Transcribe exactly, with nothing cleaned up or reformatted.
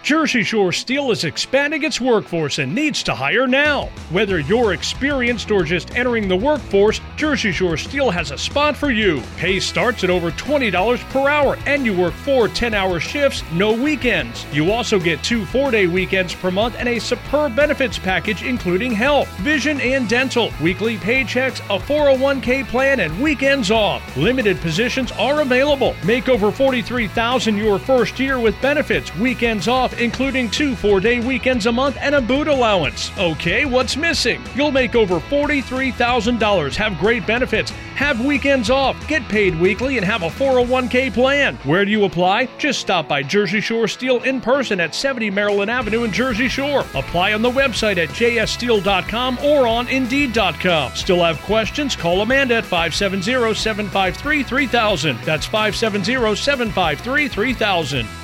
Jersey Shore Steel is expanding its workforce and needs to hire now. Whether you're experienced or just entering the workforce, Jersey Shore Steel has a spot for you. Pay starts at over twenty dollars per hour, and you work four ten-hour shifts, no weekends. You also get two four-day weekends per month and a superb benefits package including health, vision, and dental, weekly paychecks, a four oh one k plan, and weekends off. Limited positions are available. Make over forty-three thousand dollars your first year with benefits, weekends off, including two four-day weekends a month and a boot allowance. Okay, what's missing? You'll make over forty-three thousand dollars, have great benefits, have weekends off, get paid weekly, and have a four oh one k plan. Where do you apply? Just stop by Jersey Shore Steel in person at seventy Maryland Avenue in Jersey Shore. Apply on the website at j s steel dot com or on indeed dot com. Still have questions? Call Amanda at five seven zero, seven five three, three thousand. That's five seven zero, seven five three, three thousand.